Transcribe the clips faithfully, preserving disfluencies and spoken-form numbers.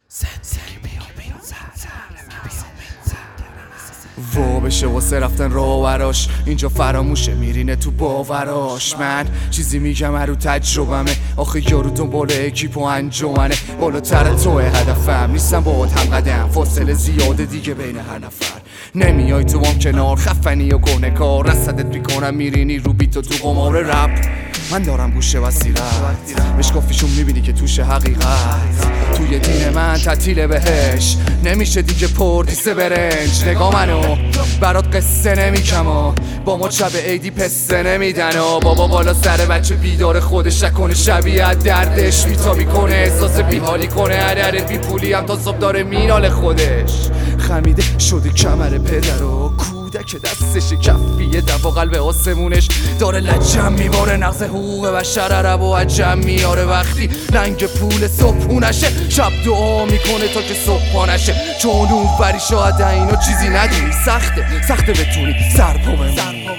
و بشه واسه رفتن راه براش اینجا فراموشه میرینه تو باوراش. من چیزی میگم رو تجربمه، آخه یارو دنبال اکیپ و انجمنه. بالاتر توه هدفم، نیستم باهات هم قدم، فاصله زیاده دیگه بین هر نفر. نمیای تو هم کنار، خفنی و گونه کار، رصدت میکنم میرینی رو بیت و تو قمار رپ. من دارم گوشه وسیرت مشکافیشون میبینی که توش حقیقت. توی دین من تعطیل بهش نمیشه دیگه پردیسه برنج. نگاه منو برات قصه نمیکم، با ما شب عیدی پسته نمیدن. بابا بالا سر بچه بیدار خودش نکنه شبیه دردش بیتابی کنه، احساس بیحالی کنه، هر بی پولی هم تا صبح داره مینال خودش. خمیده شده کمر پدر و کودک دستش کفیه، دوا قلب آسمونش داره لجم میباره. نقض حقوق بشر عرب و عجم میاره وقتی لنگ پول صبحونشه. شب دعا میکنه تا که صبحانشه، چون اون بری شاید اینو چیزی ندونی. سخته سخته بتونی سر پا بمونی.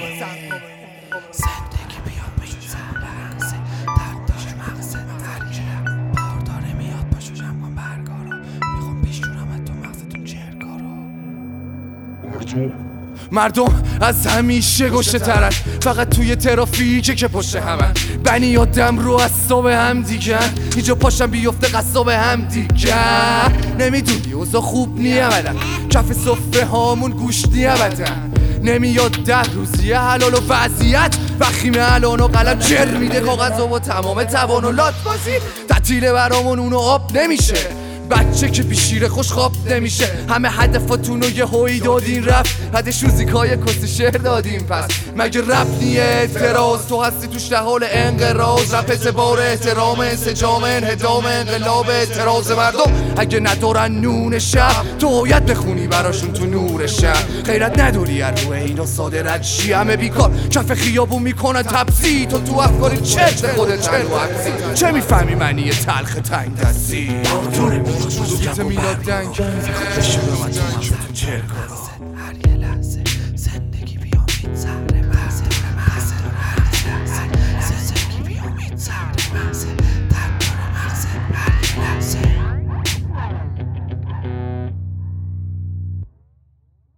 زندگی بیاد بشوزم لحظه درد داره مغزت درگیرم، بار داره میاد پاشو جمع کن برگارو، میخوام پیشونم از تو مغزتون چرکارو. مردم از همیشه گوشه ترن، فقط توی ترافیکه که پشت همن. بنی آدم رو از صبح هم دیگن، اینجا پاشم بیفته قصاب هم دیگن. نمیدونی اوضاع خوب نیه ابدا، کف سفره هامون گوش نیه ابدا. نمیاد ده روزیه حلال و وضعیت، وخیمه الان و قلم جر میده کاغذ و تمام توان و لات بازی. تعطیل برامون اونو آب نمیشه، بچه که بیشیره خوش خواب نمیشه. همه هدفاتونو یه هوی دادین رفت، حدش موزیکای کس شعر دادیم. پس مگه رپ نیه اعتراض؟ تو هستی توش در حال انقراض. رپ اعتبار احترام انسجام انهدام انقلاب اعتراض مردم. اگه ندارن نون شهر تو باید بخونی براشون تو نور شهر. غیرت نداری از روی اینا ساده رجی، همه بیکار کف خیابون میکنن تبسی. تو تو افکاری چه خودت چه رو عکسی، چه میفهمی معنی تلخ تنگ دستی؟ بزرگیت میلاد دنگ بشورم از تو مغزتون چرکارو. هر یه لحظه زندگی بیامید سر